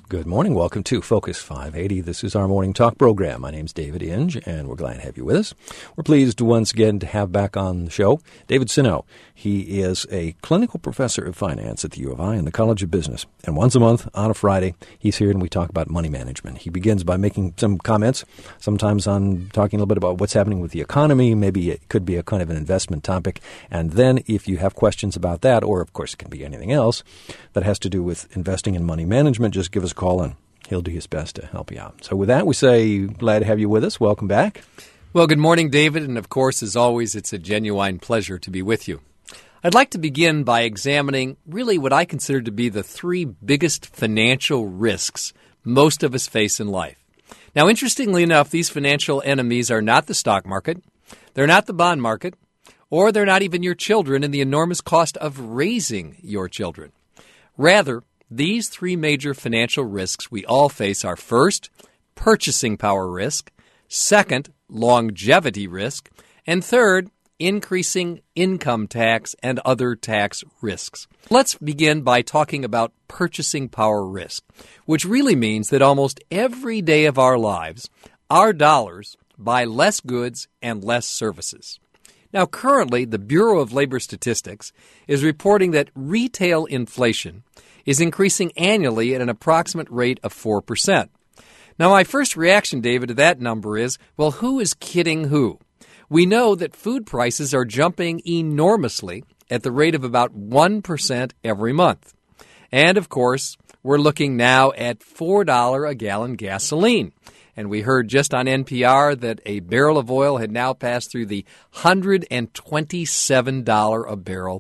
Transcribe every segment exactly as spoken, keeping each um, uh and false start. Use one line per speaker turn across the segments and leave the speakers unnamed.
Good morning. Welcome to Focus five eighty. This is our morning talk program. My name's David Inge, and we're glad to have you with us. We're pleased once again to have back on the show David Sinow. He is a clinical professor of finance at the U of I in the College of Business. And once a month, on a Friday, he's here and we talk about money management. He begins by making some comments, sometimes on talking a little bit about what's happening with the economy. Maybe it could be a kind of an investment topic. And then if you have questions about that, or of course it can be anything else that has to do with investing in money management, just give us a call and he'll do his best to help you out. So with that, we say glad to have you with us. Welcome back.
Well, good morning, David. And of course, as always, it's a genuine pleasure to be with you. I'd like to begin by examining really what I consider to be the three biggest financial risks most of us face in life. Now, interestingly enough, these financial enemies are not the stock market, they're not the bond market, or they're not even your children and the enormous cost of raising your children. Rather, these three major financial risks we all face are first, purchasing power risk, second, longevity risk, and third, increasing income tax and other tax risks. Let's begin by talking about purchasing power risk, which really means that almost every day of our lives, our dollars buy less goods and less services. Now, currently, the Bureau of Labor Statistics is reporting that retail inflation is increasing annually at an approximate rate of four percent. Now, my first reaction, David, to that number is, well, who is kidding who? We know that food prices are jumping enormously at the rate of about one percent every month. And, of course, we're looking now at four dollars a gallon gasoline. And we heard just on N P R that a barrel of oil had now passed through the one hundred twenty-seven dollars a barrel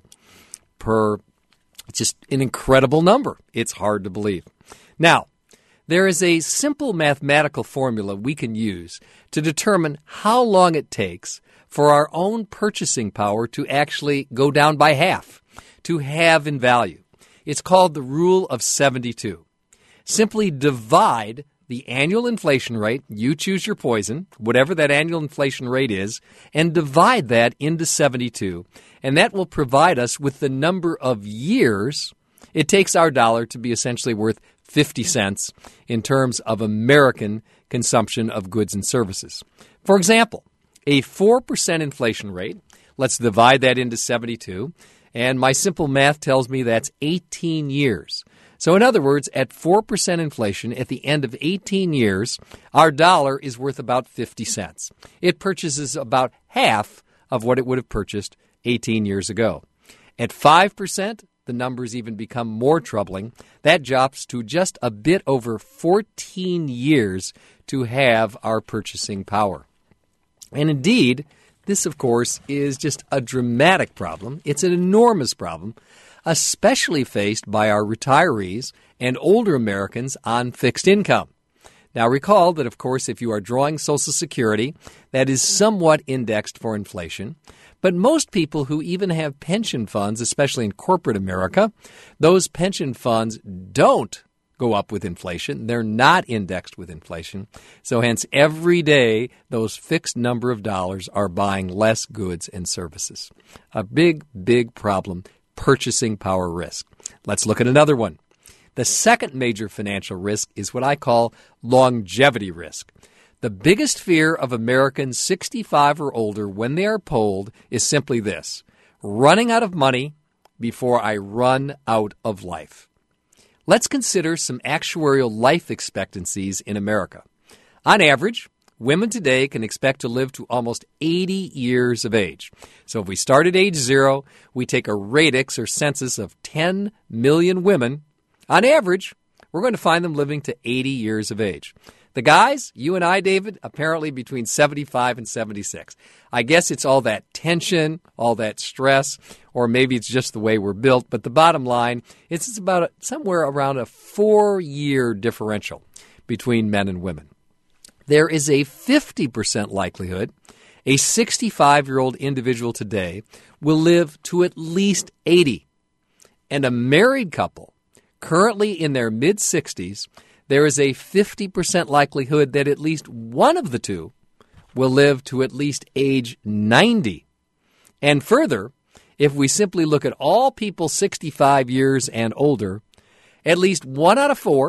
per. It's just an incredible number. It's hard to believe. Now, there is a simple mathematical formula we can use to determine how long it takes for our own purchasing power to actually go down by half, to halve in value. It's called the Rule of seventy-two. Simply divide the annual inflation rate, you choose your poison, whatever that annual inflation rate is, and divide that into seventy-two. And that will provide us with the number of years it takes our dollar to be essentially worth fifty cents in terms of American consumption of goods and services. For example, a four percent inflation rate, let's divide that into seventy-two, and my simple math tells me that's eighteen years. So in other words, at four percent inflation, at the end of eighteen years, our dollar is worth about fifty cents. It purchases about half of what it would have purchased eighteen years ago. At five percent, the numbers even become more troubling. That drops to just a bit over fourteen years to have our purchasing power. And indeed, this, of course, is just a dramatic problem. It's an enormous problem, especially faced by our retirees and older Americans on fixed income. Now, recall that, of course, if you are drawing Social Security, that is somewhat indexed for inflation. But most people who even have pension funds, especially in corporate America, those pension funds don't go up with inflation. They're not indexed with inflation. So hence, every day, those fixed number of dollars are buying less goods and services. A big, big problem. Purchasing power risk. Let's look at another one. The second major financial risk is what I call longevity risk. The biggest fear of Americans sixty-five or older when they are polled is simply this: running out of money before I run out of life. Let's consider some actuarial life expectancies in America. On average, women today can expect to live to almost eighty years of age. So if we start at age zero, we take a radix or census of ten million women. On average, we're going to find them living to eighty years of age. The guys, you and I, David, apparently between seventy-five and seventy-six. I guess it's all that tension, all that stress, or maybe it's just the way we're built. But the bottom line is it's about a, somewhere around a four-year differential between men and women. There is a fifty percent likelihood a sixty-five-year-old individual today will live to at least eighty. And a married couple currently in their mid-sixties, there is a fifty percent likelihood that at least one of the two will live to at least age ninety. And further, if we simply look at all people sixty-five years and older, at least one out of four,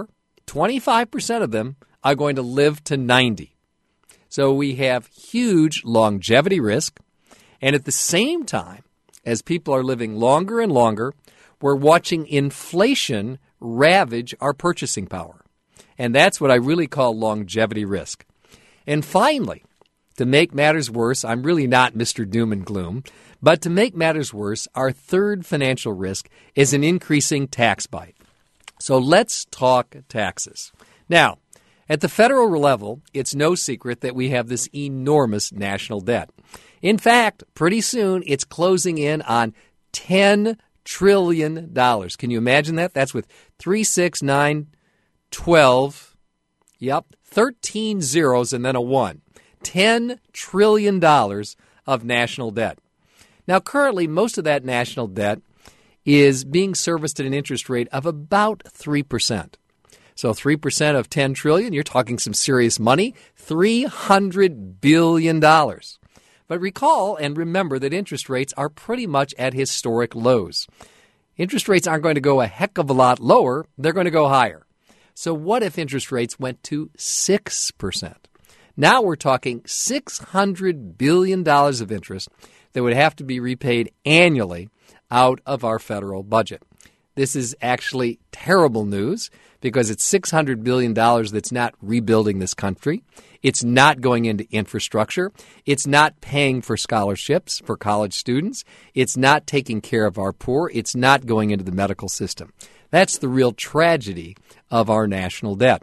twenty-five percent of them are going to live to ninety. So we have huge longevity risk. And at the same time, as people are living longer and longer, we're watching inflation ravage our purchasing power. And that's what I really call longevity risk. And finally, to make matters worse, I'm really not Mister Doom and Gloom, but to make matters worse, our third financial risk is an increasing tax bite. So let's talk taxes. Now, at the federal level, it's no secret that we have this enormous national debt. In fact, pretty soon it's closing in on ten trillion dollars. Can you imagine that? That's with three, six, nine, twelve, yep, thirteen zeros and then a one. ten trillion dollars of national debt. Now, currently, most of that national debt is being serviced at an interest rate of about three percent. So three percent of ten trillion dollars, you're talking some serious money, three hundred billion dollars. But recall and remember that interest rates are pretty much at historic lows. Interest rates aren't going to go a heck of a lot lower. They're going to go higher. So what if interest rates went to six percent? Now we're talking six hundred billion dollars of interest that would have to be repaid annually out of our federal budget. This is actually terrible news because it's six hundred billion dollars that's not rebuilding this country. It's not going into infrastructure. It's not paying for scholarships for college students. It's not taking care of our poor. It's not going into the medical system. That's the real tragedy of our national debt.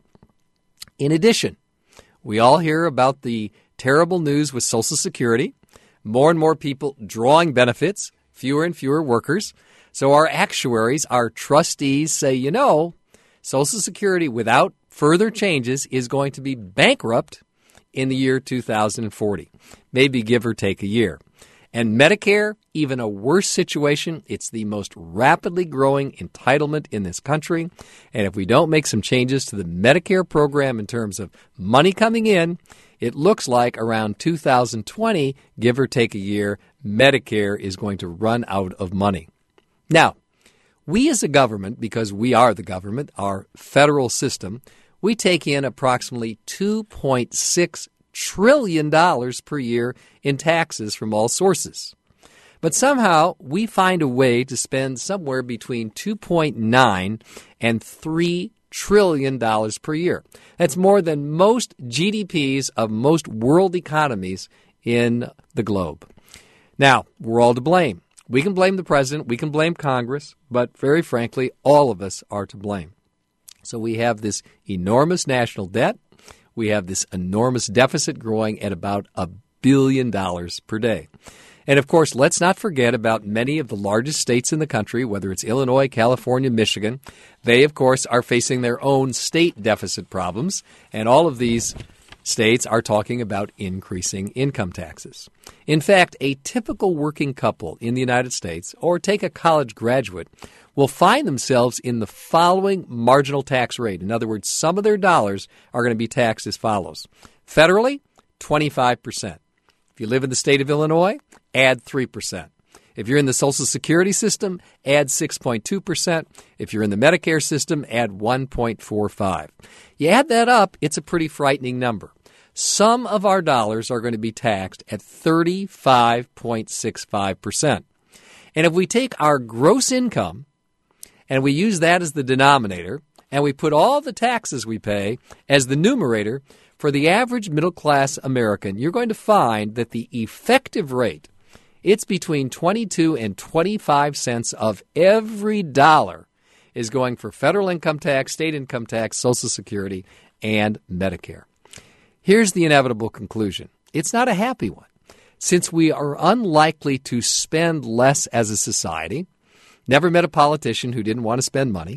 In addition, we all hear about the terrible news with Social Security. More and more people drawing benefits, fewer and fewer workers. So our actuaries, our trustees say, you know, Social Security without further changes is going to be bankrupt in the year two thousand forty, maybe give or take a year. And Medicare, even a worse situation. It's the most rapidly growing entitlement in this country. And if we don't make some changes to the Medicare program in terms of money coming in, it looks like around two thousand twenty, give or take a year, Medicare is going to run out of money. Now, we as a government, because we are the government, our federal system, we take in approximately two point six trillion dollars per year in taxes from all sources. But somehow we find a way to spend somewhere between two point nine and three trillion dollars per year. That's more than most G D Ps of most world economies in the globe. Now, we're all to blame. We can blame the president, we can blame Congress, but very frankly, all of us are to blame. So we have this enormous national debt. We have this enormous deficit growing at about a billion dollars per day. And of course, let's not forget about many of the largest states in the country, whether it's Illinois, California, Michigan. They, of course, are facing their own state deficit problems, and all of these states are talking about increasing income taxes. In fact, a typical working couple in the United States, or take a college graduate, will find themselves in the following marginal tax rate. In other words, some of their dollars are going to be taxed as follows. Federally, twenty-five percent. If you live in the state of Illinois, add three percent. If you're in the Social Security system, add six point two percent. If you're in the Medicare system, add one point four five. You add that up, it's a pretty frightening number. Some of our dollars are going to be taxed at thirty-five point six five percent. And if we take our gross income and we use that as the denominator, and we put all the taxes we pay as the numerator, for the average middle-class American, you're going to find that the effective rate, it's between twenty-two and twenty-five cents of every dollar is going for federal income tax, state income tax, Social Security, and Medicare. Here's the inevitable conclusion. It's not a happy one. Since we are unlikely to spend less as a society, never met a politician who didn't want to spend money,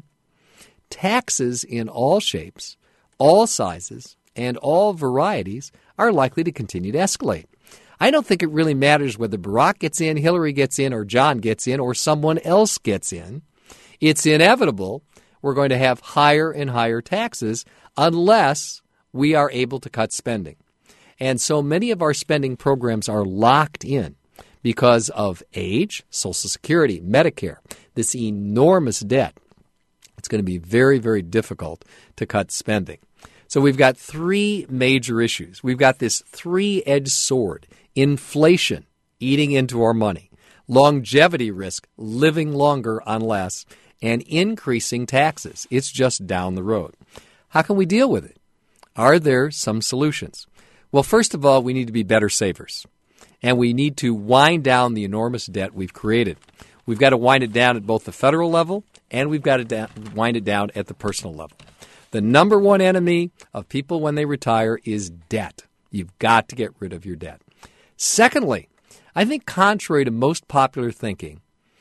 taxes in all shapes, all sizes, and all varieties are likely to continue to escalate. I don't think it really matters whether Barack gets in, Hillary gets in, or John gets in, or someone else gets in. It's inevitable we're going to have higher and higher taxes unless we are able to cut spending. And so many of our spending programs are locked in because of age, Social Security, Medicare, this enormous debt. it's going to be very, very difficult to cut spending. So we've got three major issues. We've got this three-edged sword: inflation eating into our money, longevity risk, living longer on less, and increasing taxes. It's just down the road. How can we deal with it? Are there some solutions? Well, first of all, we need to be better savers, and we need to wind down the enormous debt we've created. We've got to wind it down at both the federal level, and we've got to da- wind it down at the personal level. The number one enemy of people when they retire is debt. You've got to get rid of your debt. Secondly, I think contrary to most popular thinking,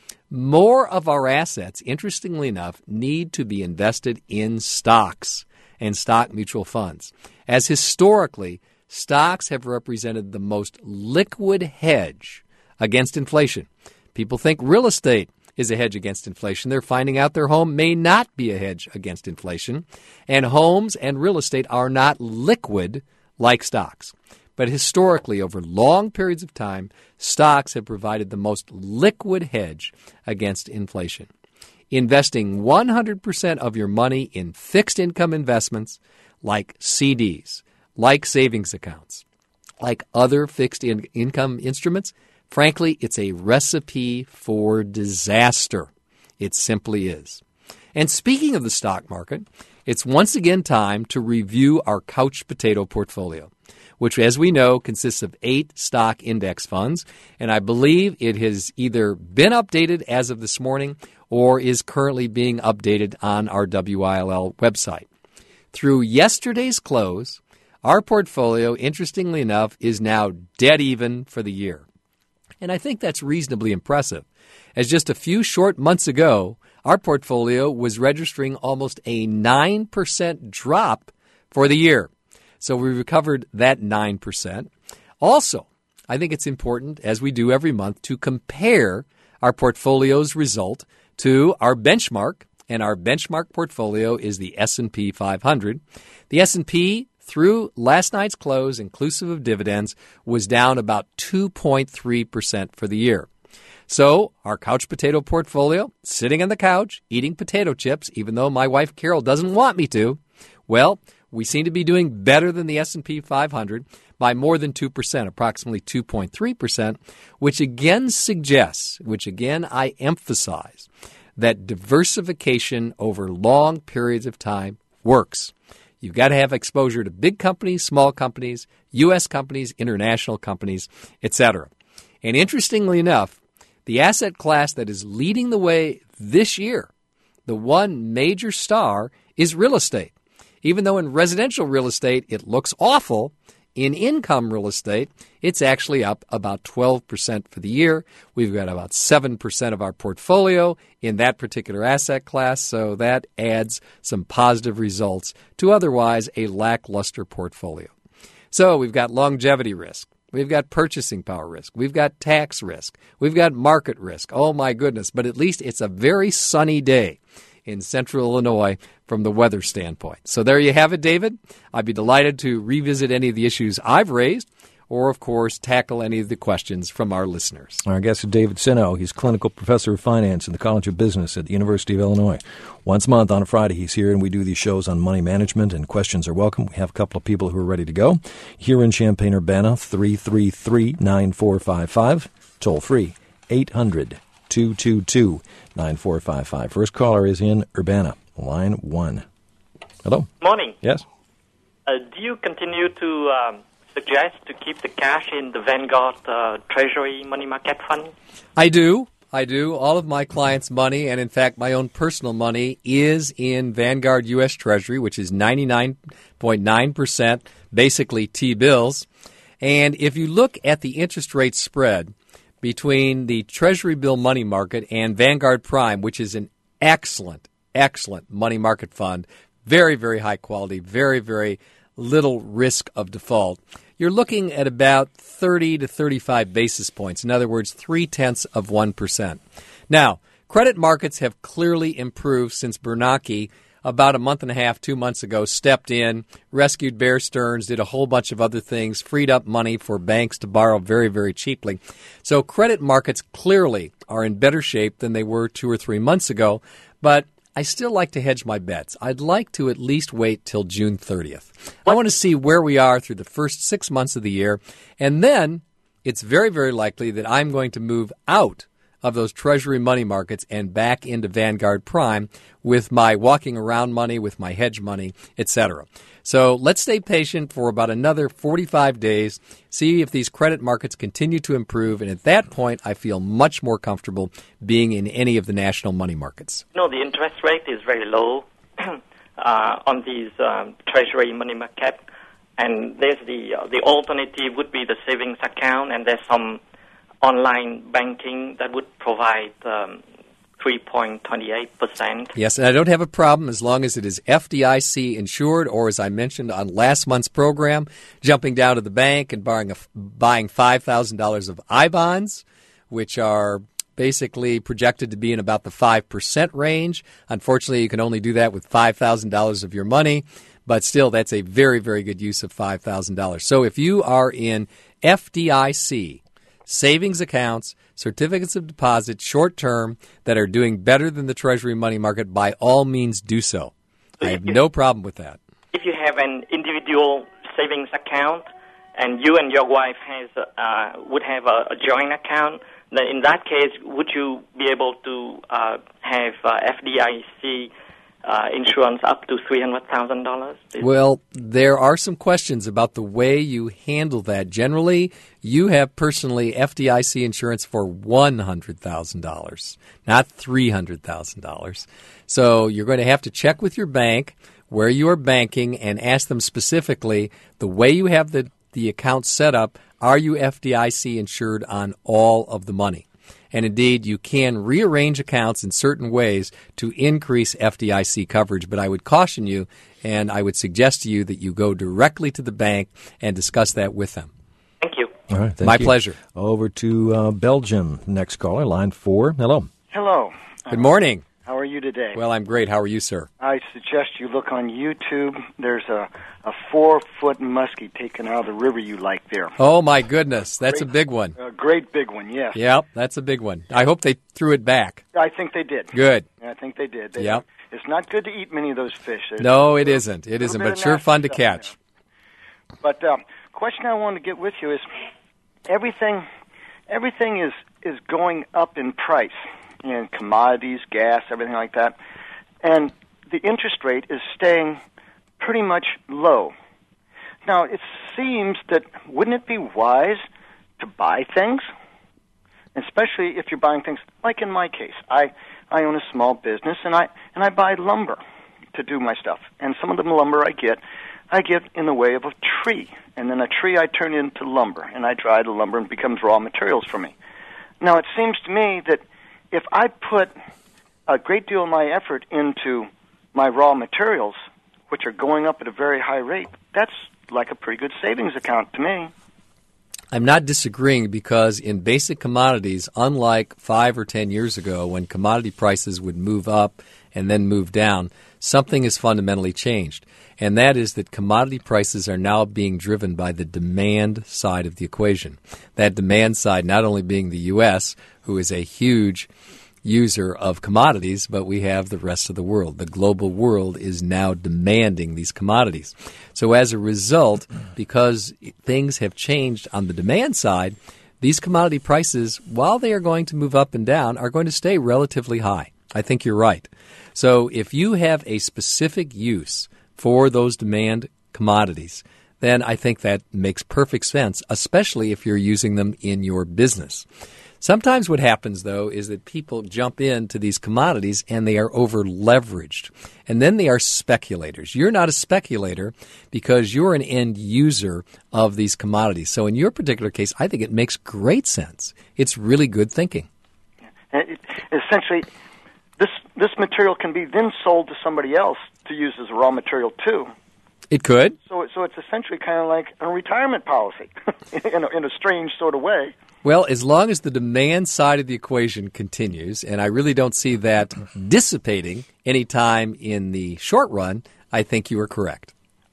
more of our assets, interestingly enough, need to be invested in stocks and stock mutual funds, as historically, stocks have represented the most liquid hedge against inflation. People think real estate is a hedge against inflation. They're finding out their home may not be a hedge against inflation, and homes and real estate are not liquid like stocks. But historically, over long periods of time, stocks have provided the most liquid hedge against inflation. Investing one hundred percent of your money in fixed income investments like C Ds, like savings accounts, like other fixed in- income instruments, frankly, it's a recipe for disaster. It simply is. And speaking of the stock market, it's once again time to review our couch potato portfolio, which, as we know, consists of eight stock index funds, and I believe it has either been updated as of this morning or is currently being updated on our W I L L website. Through yesterday's close, our portfolio, interestingly enough, is now dead even for the year. And I think that's reasonably impressive, as just a few short months ago, our portfolio was registering almost a nine percent drop for the year. So we recovered that nine percent. Also, I think it's important, as we do every month, to compare our portfolio's result to our benchmark, and our benchmark portfolio is the S and P five hundred. The S and P, through last night's close, inclusive of dividends, was down about two point three percent for the year. So our couch potato portfolio, sitting on the couch, eating potato chips, even though my wife Carol doesn't want me to, well, we seem to be doing better than the S and P five hundred by more than two percent, approximately two point three percent, which again suggests, which again I emphasize, that diversification over long periods of time works. You've got to have exposure to big companies, small companies, U S companies, international companies, et cetera. And interestingly enough, the asset class that is leading the way this year, the one major star, is real estate. Even though in residential real estate it looks awful, in income real estate, it's actually up about twelve percent for the year. We've got about seven percent of our portfolio in that particular asset class, so that adds some positive results to otherwise a lackluster portfolio. So we've got longevity risk. We've got purchasing power risk. We've got tax risk. We've got market risk. Oh, my goodness. But at least it's a very sunny day in central Illinois from the weather standpoint. So there you have it, David. I'd be delighted to revisit any of the issues I've raised or, of course, tackle any of the questions from our listeners.
Our guest is David Sino. He's clinical professor of finance in the College of Business at the University of Illinois. Once a month on a Friday, he's here, and we do these shows on money management, and questions are welcome. We have a couple of people who are ready to go. Here in Champaign-Urbana, three three three, nine four five five, toll free, eight hundred, two two two, nine four five five. First caller is in Urbana, line one. Hello.
Morning.
Yes.
Uh, do you continue to um, suggest to keep the cash in the Vanguard uh, Treasury Money Market Fund?
I do. I do. All of my clients' money, and in fact my own personal money, is in Vanguard U S Treasury, which is ninety-nine point nine percent, basically T-bills. And if you look at the interest rate spread between the Treasury bill money market and Vanguard Prime, which is an excellent, excellent money market fund, very, very high quality, very, very little risk of default, you're looking at about thirty to thirty-five basis points. In other words, three-tenths of one percent. Now, credit markets have clearly improved since Bernanke, about a month and a half, two months ago, stepped in, rescued Bear Stearns, did a whole bunch of other things, freed up money for banks to borrow very, very cheaply. So credit markets clearly are in better shape than they were two or three months ago. But I still like to hedge my bets. I'd like to at least wait till June thirtieth. I want to see where we are through the first six months of the year, and then it's very, very likely that I'm going to move out of those Treasury money markets and back into Vanguard Prime with my walking around money, with my hedge money, et cetera. So let's stay patient for about another forty-five days, see if these credit markets continue to improve, and at that point, I feel much more comfortable being in any of the national money markets.
No, the interest rate is very low uh, on these um, Treasury money market, and there's the uh, the alternative would be the savings account, and there's some online banking that would provide um, three point two eight percent.
Yes, and I don't have a problem as long as it is F D I C insured, or as I mentioned on last month's program, jumping down to the bank and buying, a, buying five thousand dollars of I bonds, which are basically projected to be in about the five percent range. Unfortunately, you can only do that with five thousand dollars of your money, but still, that's a very, very good use of five thousand dollars. So if you are in F D I C savings accounts, certificates of deposit, short-term, that are doing better than the Treasury money market, by all means do so. I have no problem with that.
If you have an individual savings account and you and your wife has uh, would have a, a joint account, then in that case, would you be able to uh, have uh, F D I C Uh, insurance up to three hundred thousand dollars?
Well, there are some questions about the way you handle that. Generally, you have personally F D I C insurance for one hundred thousand dollars, not three hundred thousand dollars. So you're going to have to check with your bank where you are banking and ask them specifically the way you have the, the account set up, are you F D I C insured on all of the money? And indeed, you can rearrange accounts in certain ways to increase F D I C coverage. But I would caution you, and I would suggest to you that you go directly to the bank and discuss that with them.
Thank you.
All right, thank
My
you.
pleasure.
Over to uh, Belgium. Next caller, line four. Hello.
Hello.
Good morning.
How are you today?
Well, I'm great. How are you, sir?
I suggest you look on YouTube. There's a, a four-foot muskie taken out of the river you like there.
Oh, my goodness. That's
Great.
a big one.
A great big one, yes.
Yep, that's a big one. I hope they threw it back.
I think they did.
Good.
I think they did. They,
Yep.
It's not good to eat many of those fish. There's
No, it
a
isn't. It
little
isn't,
bit
but
of
sure
nasty
fun to
stuff
catch.
there. But um, question I want to get with you is everything everything is, is going up in price, you know, commodities, gas, everything like that. And the interest rate is staying pretty much low. Now, it seems that wouldn't it be wise to buy things? Especially if you're buying things, like in my case. I, I own a small business, and I and I buy lumber to do my stuff. And some of the lumber I get, I get in the way of a tree. And then a tree I turn into lumber, and I dry the lumber and it becomes raw materials for me. Now, it seems to me that if I put a great deal of my effort into my raw materials, which are going up at a very high rate, that's like a pretty good savings account to me.
I'm not disagreeing because in basic commodities, unlike five or ten years ago when commodity prices would move up and then move down, something has fundamentally changed. And that is that commodity prices are now being driven by the demand side of the equation. That demand side not only being the U S, who is a huge user of commodities, but we have the rest of the world. The global world is now demanding these commodities. So as a result, because things have changed on the demand side, these commodity prices, while they are going to move up and down, are going to stay relatively high. I think you're right. So if you have a specific use for those demand commodities, then I think that makes perfect sense, especially if you're using them in your business. Sometimes what happens, though, is that people jump into these commodities and they are over-leveraged. And then they are speculators. You're not a speculator because you're an end user of these commodities. So in your particular case, I think it makes great sense. It's really good thinking.
It, essentially, this this material can be then sold to somebody else to use as a raw material, too.
It could.
So, so it's essentially kind of like a retirement policy in, a, in a strange sort of way.
Well, as long as the demand side of the equation continues, and I really don't see that dissipating anytime in the short run, I think you are correct.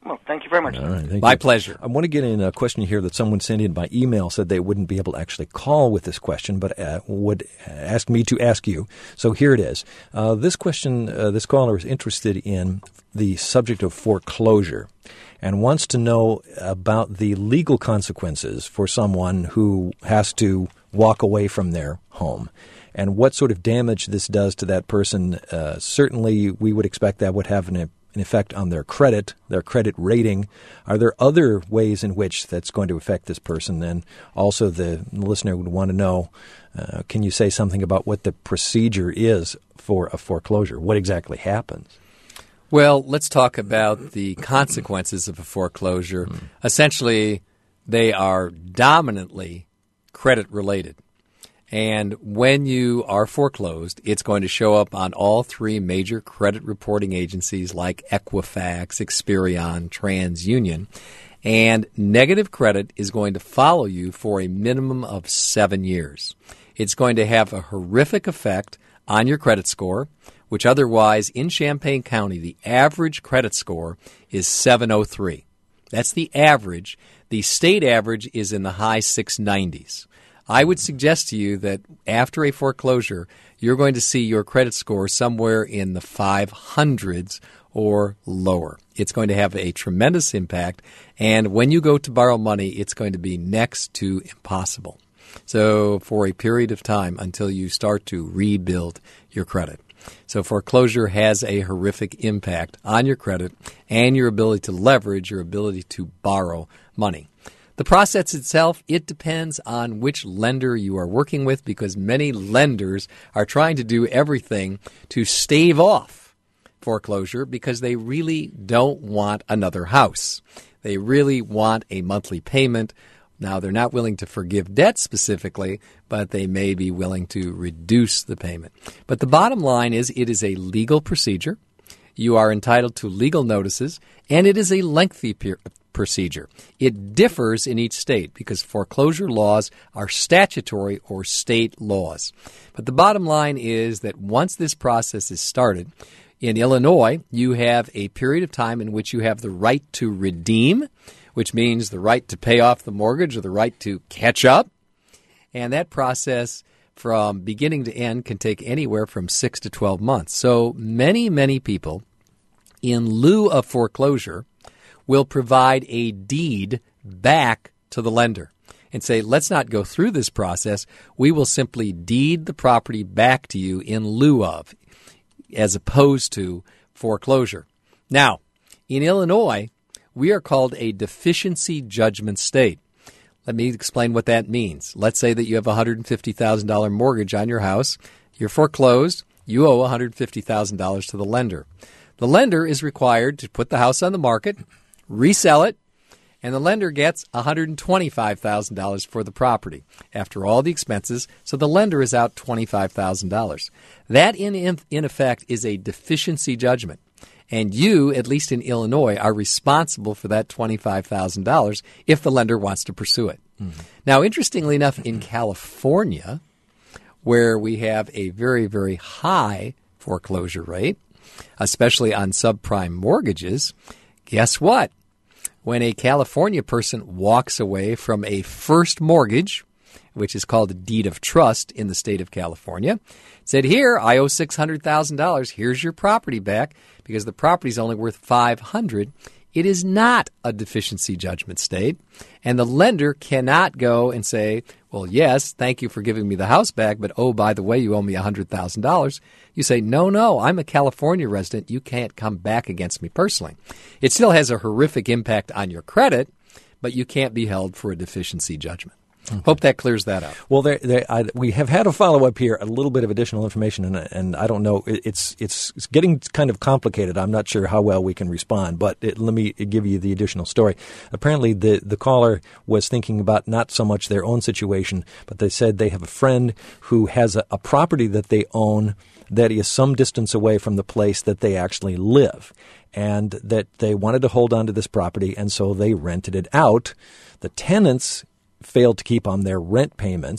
Well, thank you very much.
All right, thank
My
you.
pleasure.
I want to get in a question here that someone sent in by email, said they wouldn't be able to actually call with this question, but uh, would ask me to ask you. So here it is. Uh, this question, uh, this caller is interested in the subject of foreclosure and wants to know about the legal consequences for someone who has to walk away from their home and what sort of damage this does to that person. Uh, certainly, we would expect that would have an an effect on their credit, their credit rating. Are there other ways in which that's going to affect this person? And also the listener would want to know, uh, can you say something about what the procedure is for a foreclosure? What exactly happens?
Well, let's talk about the consequences of a foreclosure. Mm. Essentially, they are dominantly credit related. And when you are foreclosed, it's going to show up on all three major credit reporting agencies like Equifax, Experian, TransUnion. And negative credit is going to follow you for a minimum of seven years. It's going to have a horrific effect on your credit score, which otherwise in Champaign County, the average credit score is seven oh three. That's the average. The state average is in the high six nineties. I would suggest to you that after a foreclosure, you're going to see your credit score somewhere in the five hundreds or lower. It's going to have a tremendous impact, and when you go to borrow money, it's going to be next to impossible. So for a period of time until you start to rebuild your credit. So foreclosure has a horrific impact on your credit and your ability to leverage your ability to borrow money. The process itself, it depends on which lender you are working with because many lenders are trying to do everything to stave off foreclosure because they really don't want another house. They really want a monthly payment. Now, they're not willing to forgive debt specifically, but they may be willing to reduce the payment. But the bottom line is it is a legal procedure. You are entitled to legal notices, and it is a lengthy period. procedure. It differs in each state because foreclosure laws are statutory or state laws. But the bottom line is that once this process is started, in Illinois, you have a period of time in which you have the right to redeem, which means the right to pay off the mortgage or the right to catch up. And that process from beginning to end can take anywhere from six to twelve months. So many, many people, in lieu of foreclosure, will provide a deed back to the lender and say, let's not go through this process. We will simply deed the property back to you in lieu of, as opposed to foreclosure. Now, in Illinois, we are called a deficiency judgment state. Let me explain what that means. Let's say that you have a one hundred fifty thousand dollars mortgage on your house. You're foreclosed. You owe one hundred fifty thousand dollars to the lender. The lender is required to put the house on the market, resell it, and the lender gets one hundred twenty-five thousand dollars for the property after all the expenses, so the lender is out twenty-five thousand dollars. That, in, in effect, is a deficiency judgment, and you, at least in Illinois, are responsible for that twenty-five thousand dollars if the lender wants to pursue it. Mm-hmm. Now, interestingly enough, in California, where we have a very, very high foreclosure rate, especially on subprime mortgages, guess what? When a California person walks away from a first mortgage, which is called a deed of trust in the state of California, said, here, I owe six hundred thousand dollars. Here's your property back because the property is only worth five hundred dollars. It is not a deficiency judgment state, and the lender cannot go and say, well, yes, thank you for giving me the house back, but oh, by the way, you owe me one hundred thousand dollars. You say, no, no, I'm a California resident. You can't come back against me personally. It still has a horrific impact on your credit, but you can't be held for a deficiency judgment. Okay. Hope that clears that up.
Well, there, there, I, we have had a follow-up here, a little bit of additional information, and, and I don't know, it, it's, it's it's getting kind of complicated. I'm not sure how well we can respond, but it, let me give you the additional story. Apparently, the, the caller was thinking about not so much their own situation, but they said they have a friend who has a, a property that they own that is some distance away from the place that they actually live, and that they wanted to hold on to this property, and so they rented it out. The tenants failed to keep on their rent payments.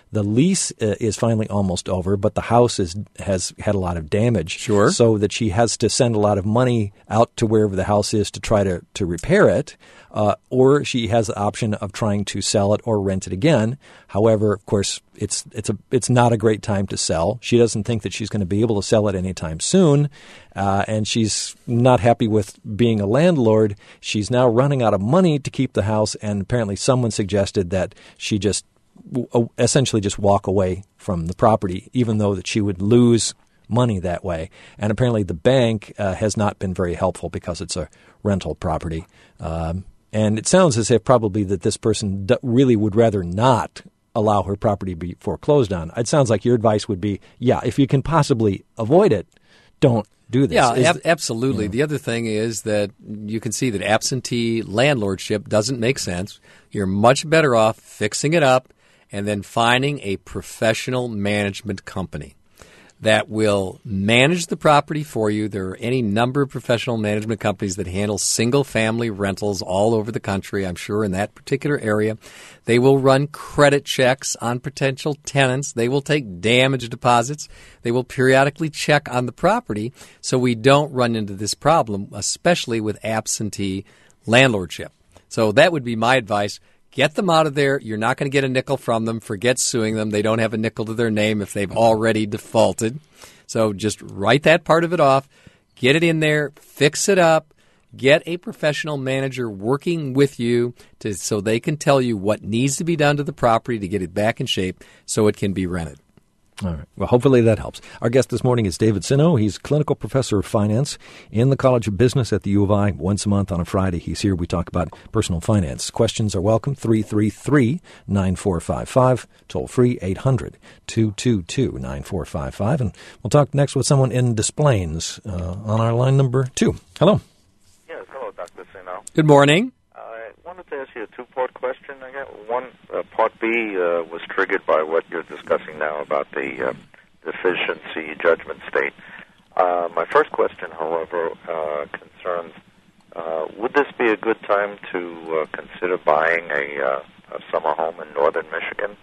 the lease uh, is finally almost over, but the house is has had a lot of damage.
Sure.
So that she has to send a lot of money out to wherever the house is to try to, to repair it, uh, or she has the option of trying to sell it or rent it again. However, of course, it's it's a it's not a great time to sell. She doesn't think that she's going to be able to sell it anytime soon, uh, and she's not happy with being a landlord. She's now running out of money to keep the house, and apparently someone suggested that she just w- essentially just walk away from the property, even though that she would lose money that way. And apparently the bank uh, has not been very helpful because it's a rental property. Um, and it sounds as if probably that this person d- really would rather not allow her property to be foreclosed on. It sounds like your advice would be, yeah, if you can possibly avoid it, don't do this.
Yeah,
Is,
ab- absolutely.
yeah.
The other thing is that you can see that absentee landlordship doesn't make sense. You're much better off fixing it up and then finding a professional management company that will manage the property for you. There are any number of professional management companies that handle single-family rentals all over the country, I'm sure, in that particular area. They will run credit checks on potential tenants. They will take damage deposits. They will periodically check on the property so we don't run into this problem, especially with absentee landlordship. So that would be my advice. Get them out of there. You're not going to get a nickel from them. Forget suing them. They don't have a nickel to their name if they've already defaulted. So just write that part of it off. Get it in there. Fix it up. Get a professional manager working with you to, so they can tell you what needs to be done to the property to get it back in shape so it can be rented.
All right. Well, hopefully that helps. Our guest this morning is David Sino. He's clinical professor of finance in the College of Business at the U of I. Once a month on a Friday, he's here. We talk about personal finance. Questions are welcome. three three three, nine four five five. Toll free, eight hundred, two two two, nine four five five. And we'll talk next with someone in Des Plaines uh, on our line number two. Hello.
Yes, hello, Doctor Sino.
Good morning.
I wanted to ask you a two-part question. I got one. Uh, part B uh, was triggered by what you're discussing now about the uh, deficiency judgment state. Uh, my first question, however, uh, concerns, uh, would this be a good time to uh, consider buying a, uh, a summer home in northern Michigan?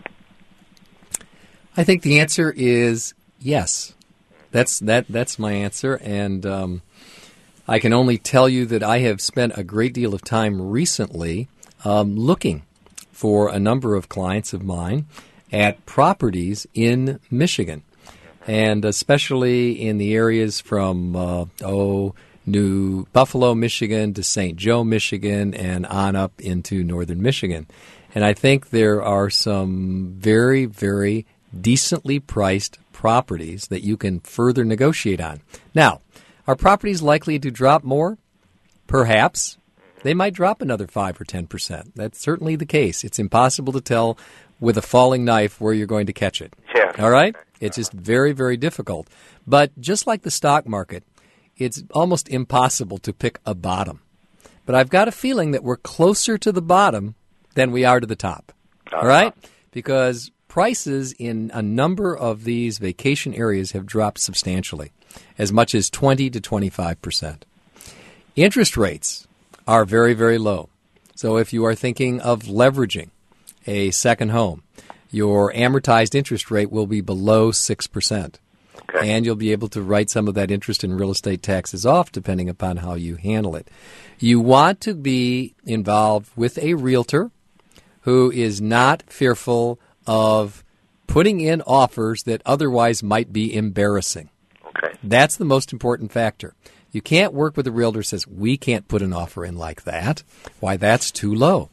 I think the answer is yes. That's that. That's my answer, and um, I can only tell you that I have spent a great deal of time recently um, looking for a number of clients of mine at properties in Michigan, and especially in the areas from, uh, oh, New Buffalo, Michigan to Saint Joe, Michigan, and on up into northern Michigan. And I think there are some very, very decently priced properties that you can further negotiate on. Now, are properties likely to drop more? Perhaps. They might drop another five or ten percent. That's certainly the case. It's impossible to tell with a falling knife where you're going to catch it.
Yeah.
All right? It's just very, very difficult. But just like the stock market, it's almost impossible to pick a bottom. But I've got a feeling that we're closer to the bottom than we are to the top. All right? Because prices in a number of these vacation areas have dropped substantially, as much as twenty to twenty-five percent. Interest rates are very, very low. So if you are thinking of leveraging a second home, your amortized interest rate will be below six percent.
Okay.
And you'll be able to write some of that interest in real estate taxes off depending upon how you handle it. You want to be involved with a realtor who is not fearful of putting in offers that otherwise might be embarrassing.
Okay.
That's the most important factor. You can't work with a realtor who says, we can't put an offer in like that. Why, that's too low.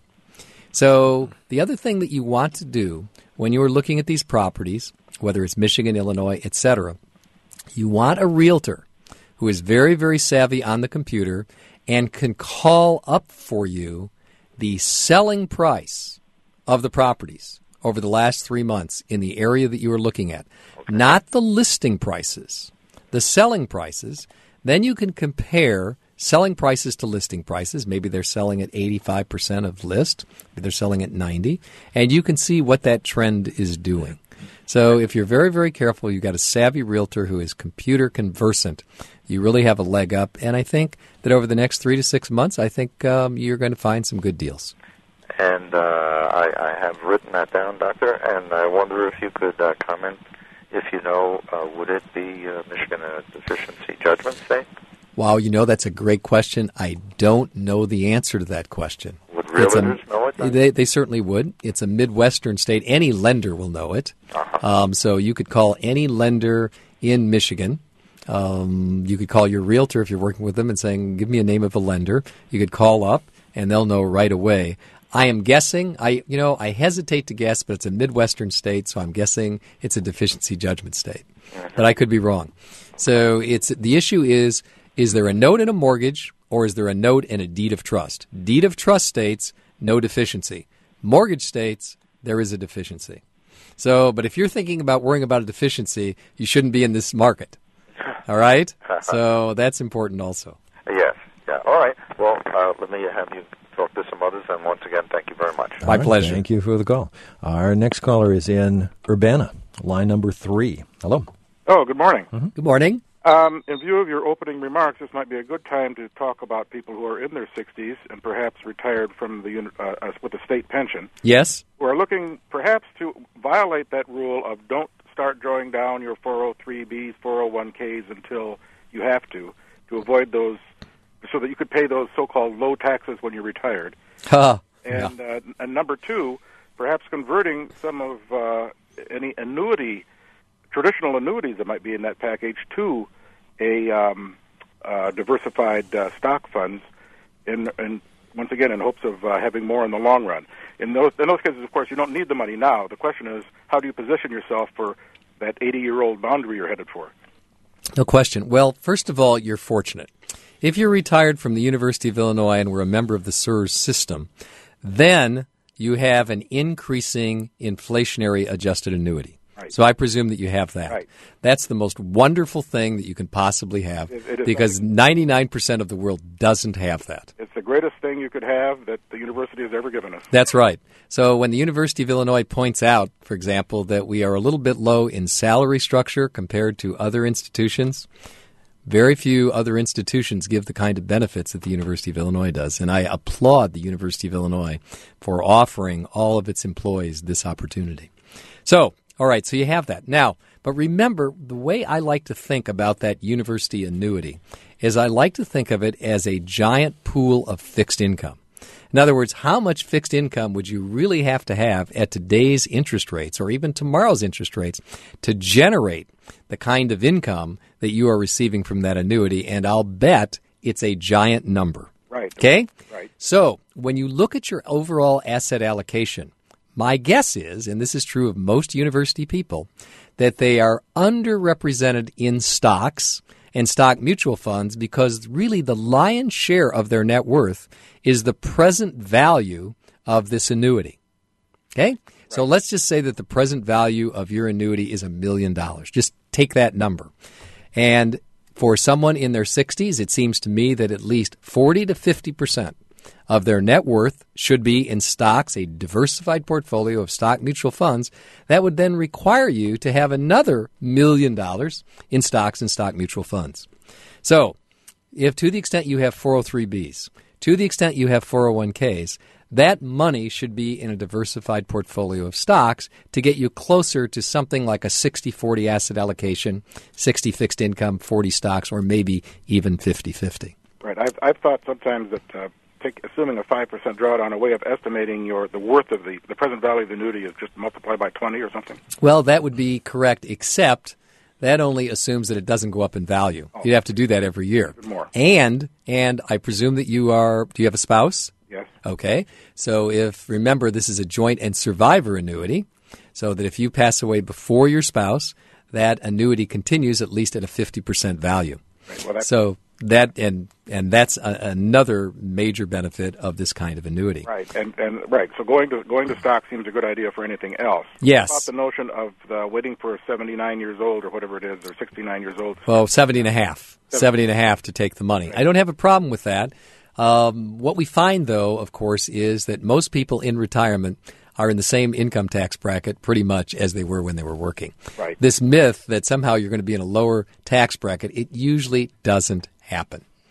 So the other thing that you want to do when you are looking at these properties, whether it's Michigan, Illinois, et cetera, you want a realtor who is very, very savvy on the computer and can call up for you the selling price of the properties over the last three months in the area that you are looking at. Okay. Not the listing prices, the selling prices. Then you can compare selling prices to listing prices. Maybe they're selling at eighty-five percent of list. Maybe they're selling at ninety. And you can see what that trend is doing. So if you're very, very careful, you've got a savvy realtor who is computer conversant, you really have a leg up. And I think that over the next three to six months, I think um, you're going to find some good deals.
And uh, I, I have written that down, Doctor, and I wonder if you could uh, comment, if you know, uh, would it be uh, Michigan a deficiency judgment state?
Wow, you know, that's a great question. I don't know the answer to that question.
Would realtors know it then?
They, they certainly would. It's a Midwestern state. Any lender will know it.
Uh-huh.
Um, so you could call any lender in Michigan. Um, you could call your realtor if you're working with them and saying, give me a name of a lender. You could call up, and they'll know right away. I am guessing, I you know, I hesitate to guess, but it's a Midwestern state, so I'm guessing it's a deficiency judgment state. But I could be wrong. So it's the issue is, is there a note in a mortgage or is there a note in a deed of trust? Deed of trust states no deficiency. Mortgage states there is a deficiency. So, but if you're thinking about worrying about a deficiency, you shouldn't be in this market. All right? So that's important also.
Yes. Yeah. All right. Well, uh, let me have you talk to some others, and once again, thank you very much.
My
right,
pleasure.
Thank you for the call. Our next caller is in Urbana, line number three. Hello.
Oh, good morning.
Mm-hmm.
Good morning.
Um, in view of your opening remarks, this might be a good time to talk about people who are in their sixties and perhaps retired from the uni- uh, uh, with a state pension,
Yes.
who are looking perhaps to violate that rule of don't start drawing down your four oh three B's, four oh one K's until you have to, to avoid those, so that you could pay those so-called low taxes when you're retired.
Huh.
And,
Yeah.
uh, and number two, perhaps converting some of uh, any annuity, traditional annuities that might be in that package to a um, uh, diversified uh, stock funds, in, in once again in hopes of uh, having more in the long run. In those in those cases, of course, you don't need the money now. The question is, how do you position yourself for that eighty-year-old boundary you're headed for?
No question. Well, first of all, you're fortunate. If you're retired from the University of Illinois and were a member of the S U R S system, then you have an increasing inflationary adjusted annuity.
Right.
So I presume that you have that.
Right.
That's the most wonderful thing that you can possibly have
It- it is
because ninety-nine percent of the world doesn't have that.
It's the greatest thing you could have that the university has ever given us.
That's right. So when the University of Illinois points out, for example, that we are a little bit low in salary structure compared to other institutions, very few other institutions give the kind of benefits that the University of Illinois does. And I applaud the University of Illinois for offering all of its employees this opportunity. So, all right, so you have that. Now, but remember, the way I like to think about that university annuity is I like to think of it as a giant pool of fixed income. In other words, how much fixed income would you really have to have at today's interest rates or even tomorrow's interest rates to generate the kind of income that you are receiving from that annuity? And I'll bet it's a giant number.
Right.
Okay?
Right.
So when you look at your overall asset allocation, my guess is, and this is true of most university people, that they are underrepresented in stocks and stock mutual funds because really the lion's share of their net worth is the present value of this annuity. Okay? Right. So let's just say that the present value of your annuity is a million dollars. Just take that number. And for someone in their sixties, it seems to me that at least forty to fifty percent of their net worth should be in stocks, a diversified portfolio of stock mutual funds. That would then require you to have another million dollars in stocks and stock mutual funds. So if to the extent you have four oh three B's, to the extent you have four oh one K's, that money should be in a diversified portfolio of stocks to get you closer to something like a sixty forty asset allocation, sixty fixed income, forty stocks, or maybe even fifty fifty.
Right. I've, I've thought sometimes that uh, take, assuming a five percent drawdown, a way of estimating your the worth of the, the present value of the annuity is just multiply by twenty or something.
Well, that would be correct, except that only assumes that it doesn't go up in value. Oh. You'd have to do that every year.
More.
And, and I presume that you are, do you have a spouse?
Yes.
Okay. So if, remember, this is a joint and survivor annuity, so that if you pass away before your spouse, that annuity continues at least at a fifty percent value.
Right. Well, that's,
so that, and, and that's a, another major benefit of this kind of annuity.
Right. And, and right. So going to, going to stock seems a good idea for anything else.
Yes.
What about the notion of uh, waiting for seventy-nine years old or whatever it is, or sixty-nine years old?
Well, seventy and a half. seventy and a half to take the money. Right. I don't have a problem with that. Um, what we find, though, of course, is that most people in retirement are in the same income tax bracket pretty much as they were when they were working.
Right.
This myth that somehow you're going to be in a lower tax bracket, it usually doesn't happen.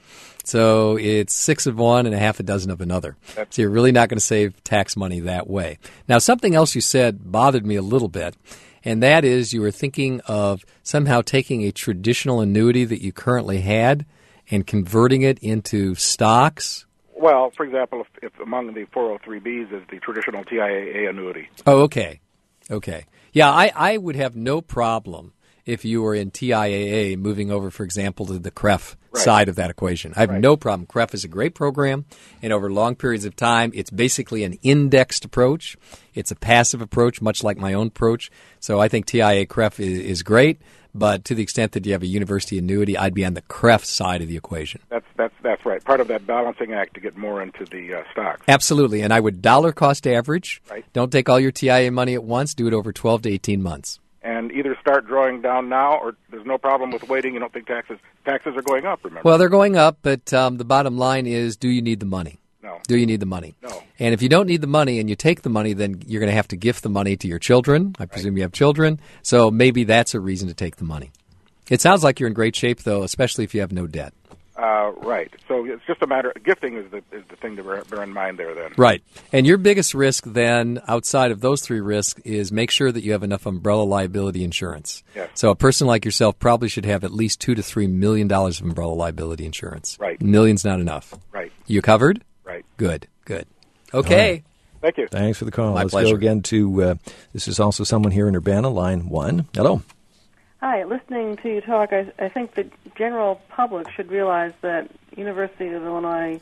So it's six of one and a half a dozen of another.
That's
so you're really not going to save tax money that way. Now, something else you said bothered me a little bit, and that is you were thinking of somehow taking a traditional annuity that you currently had and converting it into stocks.
Well, for example, if, if among the four oh three Bs is the traditional T I A A annuity.
Oh, okay. Okay. Yeah, I, I would have no problem if you were in T I A A moving over, for example, to the C R E F
Right.
side of that equation. I have
Right.
no problem. C R E F is a great program, and over long periods of time, it's basically an indexed approach. It's a passive approach, much like my own approach. So I think T I A A C R E F is, is great, but to the extent that you have a university annuity, I'd be on the C R E F side of the equation.
That's that's that's right. Part of that balancing act to get more into the uh, stocks.
Absolutely, and I would dollar cost average.
Right.
Don't take all your T I A money at once. Do it over twelve to eighteen months.
And either start drawing down now, or there's no problem with waiting. You don't think taxes taxes are going up? Remember?
Well, they're going up, but um, the bottom line is, do you need the money?
No.
Do you need the money?
No.
And if you don't need the money and you take the money, then you're going to have to gift the money to your children. I presume you have children. So maybe that's a reason to take the money. It sounds like you're in great shape, though, especially if you have no debt.
Uh, right. So it's just a matter. Gifting is the is the thing to bear, bear in mind there. Then.
Right. And your biggest risk then, outside of those three risks, is make sure that you have enough umbrella liability insurance.
Yes.
So a person like yourself probably should have at least two to three million dollars of umbrella liability insurance.
Right.
Million's not enough.
Right.
You covered?
Right.
Good. Good. Okay.
right.
Thank you.
Thanks for the call.
My
Let's
pleasure.
go again to, uh, this is also someone here in Urbana, line one. Hello.
Hi, listening to you talk, I, I think the general public should realize that University of Illinois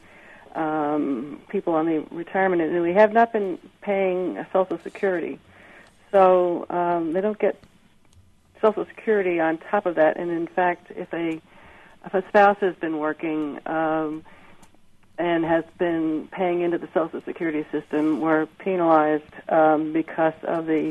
um, people on the retirement annuity have not been paying Social Security. So um, they don't get Social Security on top of that. And in fact, if a if a spouse has been working um, and has been paying into the Social Security system, we're penalized um, because of the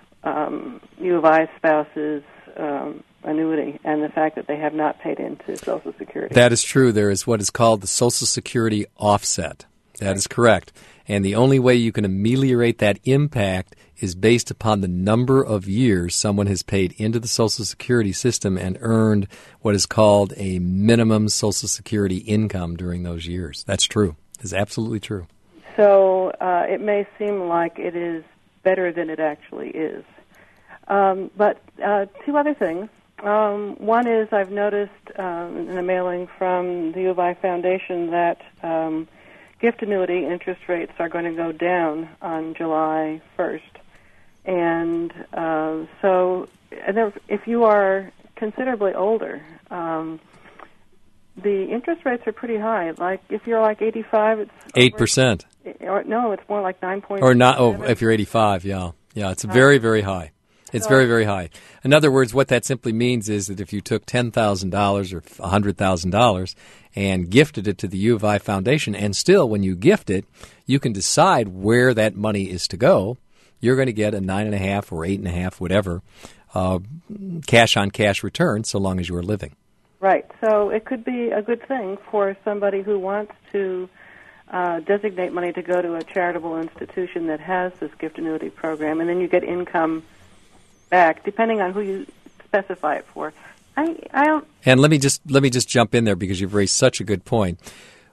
um, U of I spouse's um, annuity and the fact that they have not paid into Social Security.
That is true. There is what is called the Social Security offset. That is correct. And the only way you can ameliorate that impact is based upon the number of years someone has paid into the Social Security system and earned what is called a minimum Social Security income during those years. That's true. It's absolutely true.
So uh, it may seem like it is better than it actually is. Um, but uh, two other things. Um, one is I've noticed um, in a mailing from the U of I Foundation that um, gift annuity interest rates are going to go down on July first. And uh, so and if, if you are considerably older, um, the interest rates are pretty high. Like if you're like eighty-five, it's
eight percent.
Or, no, it's more like nine point.
Or not. Oh, if you're eighty-five, yeah. Yeah, it's very, very high. It's very, very high. In other words, what that simply means is that if you took ten thousand dollars or one hundred thousand dollars and gifted it to the U of I Foundation, and still when you gift it, you can decide where that money is to go, you're going to get a nine and a half or eight and a half, whatever, uh, cash-on-cash return so long as you are living.
Right. So it could be a good thing for somebody who wants to uh, designate money to go to a charitable institution that has this gift annuity program, and then you get income back, depending on who you specify it for. I, I don't.
And let me just let me just jump in there because you've raised such a good point.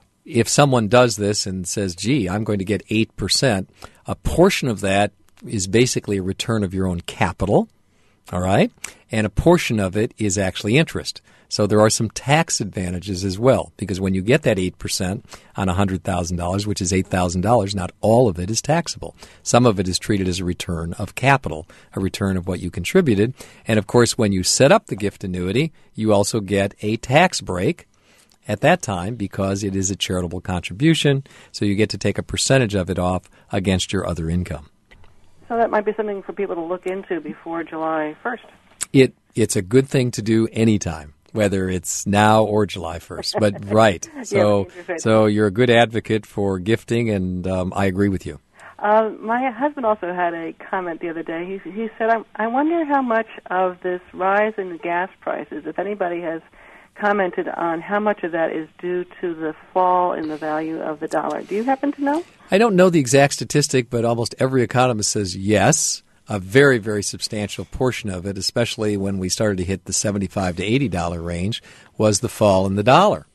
If someone does this and says, "Gee, I'm going to get eight percent," a portion of that is basically a return of your own capital, all right, and a portion of it is actually interest. So there are some tax advantages as well, because when you get that eight percent on one hundred thousand dollars, which is eight thousand dollars, not all of it is taxable. Some of it is treated as a return of capital, a return of what you contributed. And, of course, when you set up the gift annuity, you also get a tax break at that time because it is a charitable contribution, so you get to take a percentage of it off against your other income.
So that might be something for people to look into before July first.
It It's a good thing to do anytime, whether it's now or July first. But right, so
yeah,
so you're a good advocate for gifting, and um, I agree with you.
Uh, my husband also had a comment the other day. He, he said, I, I wonder how much of this rise in the gas prices, if anybody has commented on how much of that is due to the fall in the value of the dollar. Do you happen to know?
I don't know the exact statistic, but almost every economist says yes. A very, very substantial portion of it, especially when we started to hit the seventy-five to eighty dollars range, was the fall in the dollar.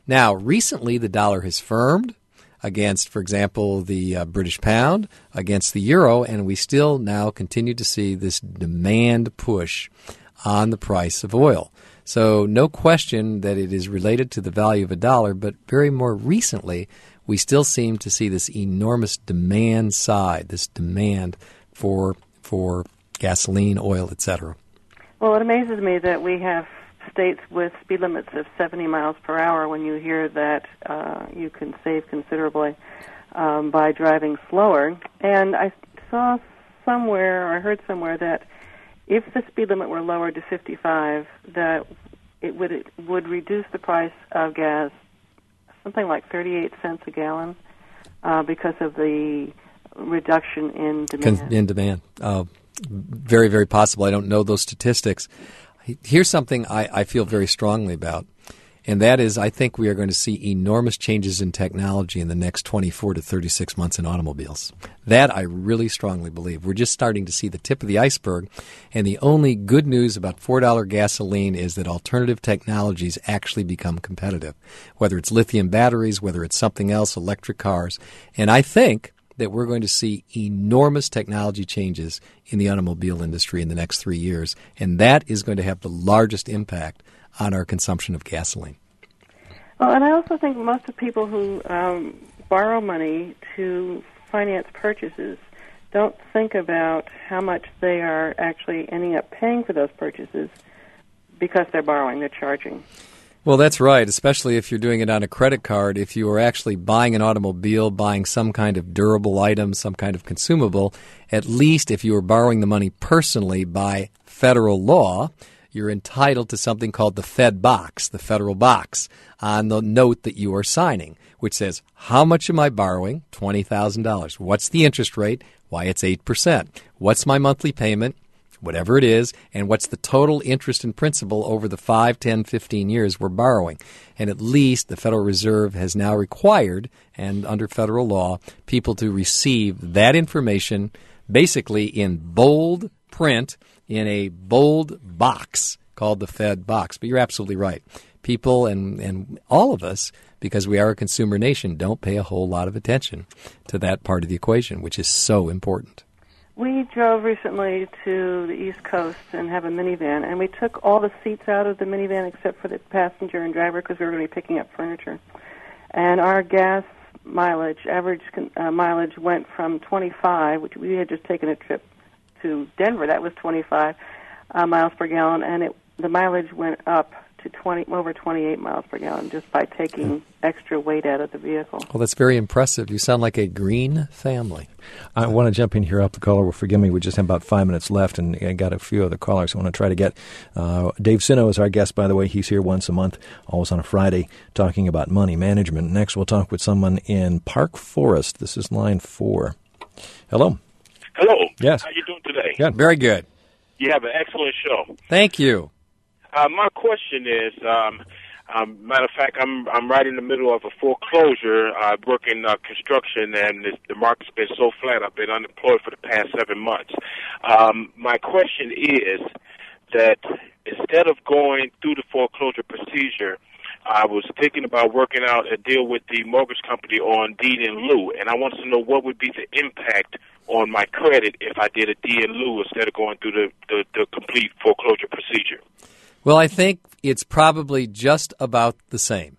Now, recently the dollar has firmed against, for example, the uh, British pound, against the euro, and we still now continue to see this demand push on the price of oil. So no question that it is related to the value of a dollar, but very more recently, we still seem to see this enormous demand side, this demand for for gasoline, oil, et cetera.
Well, it amazes me that we have states with speed limits of seventy miles per hour when you hear that uh, you can save considerably um, by driving slower. And I saw somewhere, or I heard somewhere, that if the speed limit were lowered to fifty-five, that it would it would reduce the price of gas something like thirty-eight cents a gallon uh, because of the reduction in demand.
In demand. Uh, very, very possible. I don't know those statistics. Here's something I, I feel very strongly about, and that is I think we are going to see enormous changes in technology in the next twenty-four to thirty-six months in automobiles. That I really strongly believe. We're just starting to see the tip of the iceberg, and the only good news about four dollar gasoline is that alternative technologies actually become competitive, whether it's lithium batteries, whether it's something else, electric cars. And I think that we're going to see enormous technology changes in the automobile industry in the next three years, and that is going to have the largest impact on our consumption of gasoline.
Well, and I also think most of the people who um, borrow money to finance purchases don't think about how much they are actually ending up paying for those purchases because they're borrowing, they're charging.
Well, that's right, especially if you're doing it on a credit card. If you are actually buying an automobile, buying some kind of durable item, some kind of consumable, at least if you are borrowing the money personally by federal law, you're entitled to something called the Fed box, the federal box, on the note that you are signing, which says, how much am I borrowing? twenty thousand dollars. What's the interest rate? Why, it's eight percent. What's my monthly payment? Whatever it is, and what's the total interest and principal over the five, ten, fifteen years we're borrowing. And at least the Federal Reserve has now required, and under federal law, people to receive that information basically in bold print in a bold box called the Fed box. But you're absolutely right. People and, and all of us, because we are a consumer nation, don't pay a whole lot of attention to that part of the equation, which is so important.
We drove recently to the East Coast and have a minivan, and we took all the seats out of the minivan except for the passenger and driver because we were going to be picking up furniture. And our gas mileage, average uh, mileage went from twenty-five, which we had just taken a trip to Denver, that was twenty-five uh, miles per gallon, and it, the mileage went up to twenty, over twenty-eight miles per gallon just by taking extra weight out of the vehicle.
Well, that's very impressive. You sound like a green family.
I want to jump in here up the caller. Well, forgive me, we just have about five minutes left, and I got a few other callers I want to try to get. Uh, Dave Sino is our guest, by the way. He's here once a month, always on a Friday, talking about money management. Next, we'll talk with someone in Park Forest. This is line four. Hello.
Hello.
Yes.
How you doing today?
Good. Very good.
You have an excellent show.
Thank you.
Uh, my question is, um, um, matter of fact, I'm I'm right in the middle of a foreclosure. I work in uh, construction, and this, the market's been so flat. I've been unemployed for the past seven months. Um, my question is that instead of going through the foreclosure procedure, I was thinking about working out a deal with the mortgage company on deed in lieu, and I wanted to know what would be the impact on my credit if I did a deed in lieu instead of going through the, the, the complete foreclosure procedure.
Well, I think it's probably just about the same.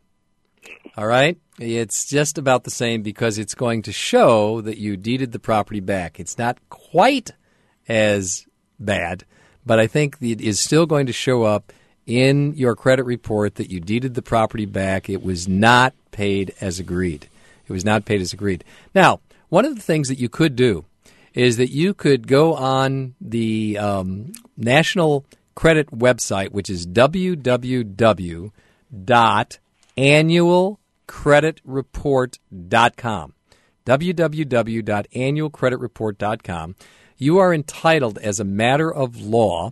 All right? It's just about the same because it's going to show that you deeded the property back. It's not quite as bad, but I think it is still going to show up in your credit report that you deeded the property back. It was not paid as agreed. It was not paid as agreed. Now, one of the things that you could do is that you could go on the um, National Credit website, which is w w w dot annual credit report dot com. w w w dot annual credit report dot com. You are entitled as a matter of law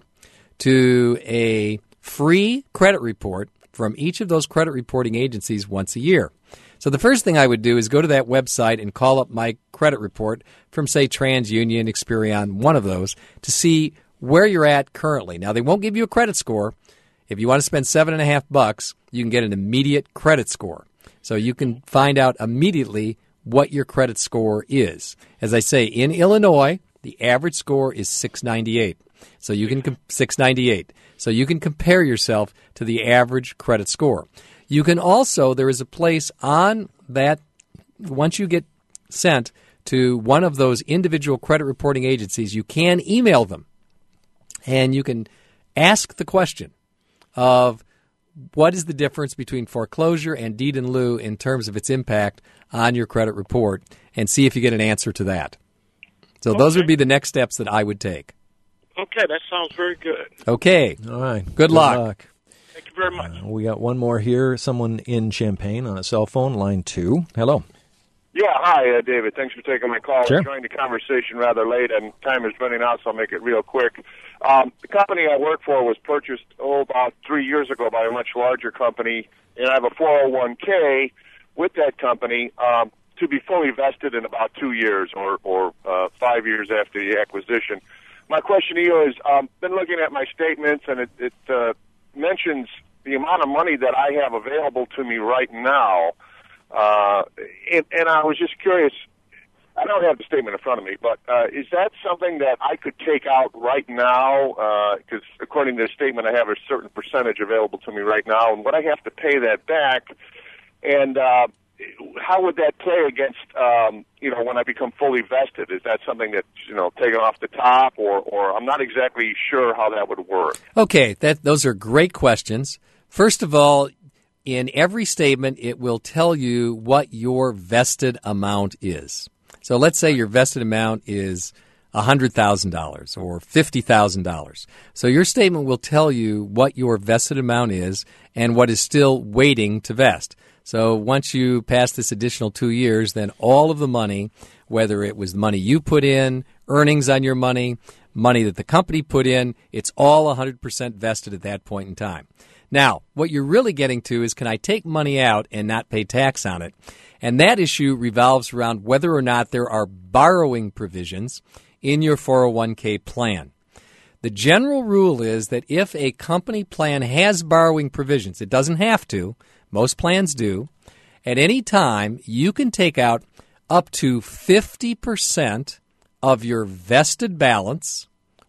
to a free credit report from each of those credit reporting agencies once a year. So the first thing I would do is go to that website and call up my credit report from, say, TransUnion, Experian, one of those, to see where you're at currently. Now, they won't give you a credit score. If you want to spend seven and a half bucks, you can get an immediate credit score. So you can find out immediately what your credit score is. As I say, in Illinois, the average score is six ninety-eight. So you can com- six ninety-eight. So you can compare yourself to the average credit score. You can also, there is a place on that, once you get sent to one of those individual credit reporting agencies, you can email them. And you can ask the question of what is the difference between foreclosure and deed in lieu in terms of its impact on your credit report, and see if you get an answer to that. So okay. Those would be the next steps that I would take.
Okay, that sounds very good.
Okay.
All right.
Good, Good luck. luck.
Thank you very much.
Uh, we got one more here. Someone in Champaign on a cell phone, line two. Hello.
Yeah, hi, uh, David. Thanks for taking my call.
Sure.
I joined the conversation rather late, and time is running out, so I'll make it real quick. Um, the company I work for was purchased, oh, about three years ago by a much larger company, and I have a four oh one k with that company um, to be fully vested in about two years or, or uh, five years after the acquisition. My question to you is, I've um, been looking at my statements, and it, it uh, mentions the amount of money that I have available to me right now. Uh, and, and I was just curious, I don't have the statement in front of me, but uh, is that something that I could take out right now? Because uh, according to the statement, I have a certain percentage available to me right now, and would I have to pay that back? And uh, how would that play against, um, you know, when I become fully vested? Is that something that's, you know, taken off the top, or, or I'm not exactly sure how that would work?
Okay, that those are great questions. First of all, in every statement, it will tell you what your vested amount is. So let's say your vested amount is one hundred thousand dollars or fifty thousand dollars. So your statement will tell you what your vested amount is and what is still waiting to vest. So once you pass this additional two years, then all of the money, whether it was the money you put in, earnings on your money, money that the company put in, it's all one hundred percent vested at that point in time. Now, what you're really getting to is, can I take money out and not pay tax on it? And that issue revolves around whether or not there are borrowing provisions in your four oh one k plan. The general rule is that if a company plan has borrowing provisions, it doesn't have to, most plans do, at any time you can take out up to fifty percent of your vested balance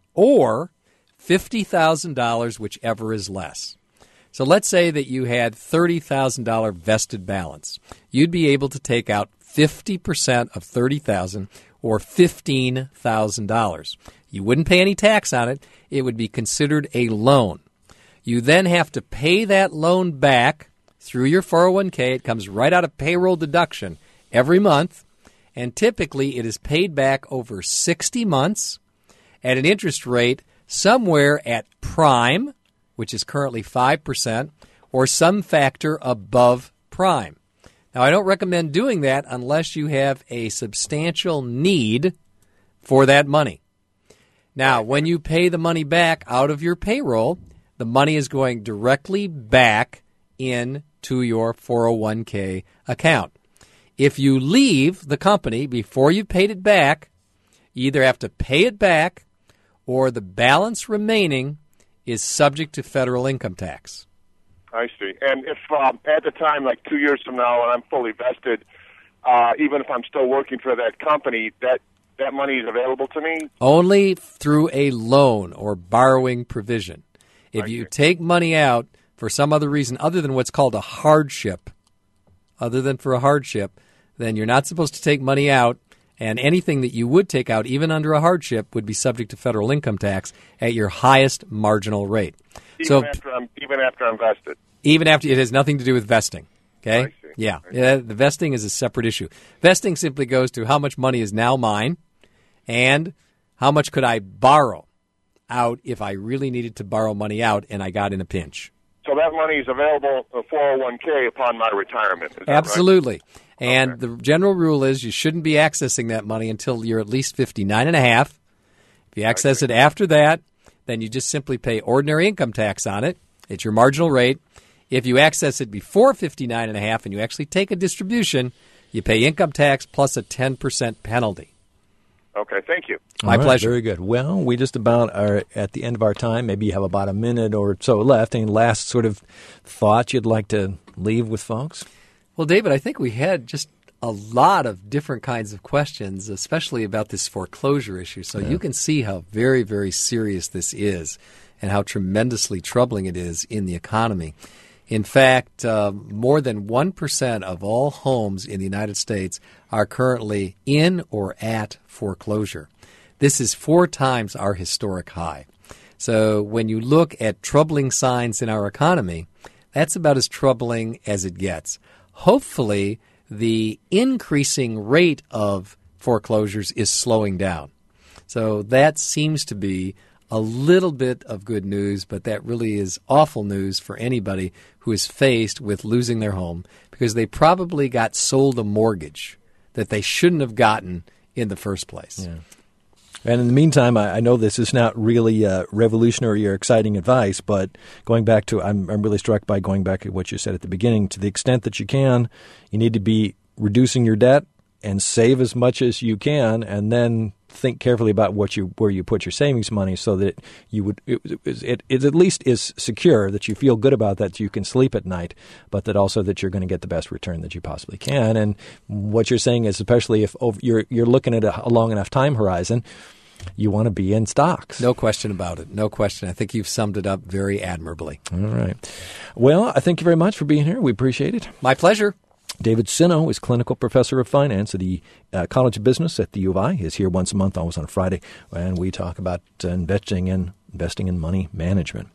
or fifty thousand dollars, whichever is less. So let's say that you had thirty thousand dollars vested balance. You'd be able to take out fifty percent of thirty thousand dollars or fifteen thousand dollars. You wouldn't pay any tax on it. It would be considered a loan. You then have to pay that loan back through your four oh one k. It comes right out of payroll deduction every month, and typically it is paid back over sixty months at an interest rate somewhere at prime, which is currently five percent, or some factor above prime. Now, I don't recommend doing that unless you have a substantial need for that money. Now, when you pay the money back out of your payroll, the money is going directly back into your four oh one k account. If you leave the company before you paid it back, you either have to pay it back or the balance remaining is subject to federal income tax.
I see. And if um, at the time, like two years from now, when I'm fully vested, uh, even if I'm still working for that company, that, that money is available to me?
Only through a loan or borrowing provision. If I you see. take money out for some other reason other than what's called a hardship, other than for a hardship, then you're not supposed to take money out. And anything that you would take out, even under a hardship, would be subject to federal income tax at your highest marginal rate.
Even
so,
after I'm even after I'm vested.
Even after it has nothing to do with vesting. Okay?
I see.
Yeah.
I see.
yeah. The vesting is a separate issue. Vesting simply goes to how much money is now mine, and how much could I borrow out if I really needed to borrow money out and I got in a pinch.
So that money is available for four oh one k upon my retirement. Is that
Absolutely.
Right?
And
okay.
the general rule is you shouldn't be accessing that money until you're at least fifty-nine and a half. If you access it after that, then you just simply pay ordinary income tax on it. It's your marginal rate. If you access it before fifty-nine and a half and you actually take a distribution, you pay income tax plus a ten percent penalty.
Okay, thank you.
My
All right,
pleasure.
Very good. Well, we just about are at the end of our time. Maybe you have about a minute or so left. Any last sort of thoughts you'd like to leave with folks?
Well, David, I think we had just a lot of different kinds of questions, especially about this foreclosure issue. So yeah. You can see how very, very serious this is and how tremendously troubling it is in the economy. In fact, uh, more than one percent of all homes in the United States are currently in or at foreclosure. This is four times our historic high. So when you look at troubling signs in our economy, that's about as troubling as it gets. Hopefully, the increasing rate of foreclosures is slowing down. So that seems to be a little bit of good news, but that really is awful news for anybody who is faced with losing their home because they probably got sold a mortgage that they shouldn't have gotten in the first place.
Yeah. And in the meantime, I, I know this is not really uh, revolutionary or exciting advice, but going back to, I'm, I'm really struck by going back to what you said at the beginning. To the extent that you can, you need to be reducing your debt and save as much as you can, and then think carefully about what you where you put your savings money, so that you would it, it, it at least is secure, that you feel good about that, you can sleep at night, but that also that you're going to get the best return that you possibly can. And what you're saying is, especially if over, you're you're looking at a, a long enough time horizon, you want to be in stocks.
No question about it. No question. I think you've summed it up very admirably.
All right. Well, I thank you very much for being here. We appreciate it.
My pleasure.
David Sino is clinical professor of finance at the uh, College of Business at the U of I. He's here once a month, always on a Friday, and we talk about uh, investing in investing in money management.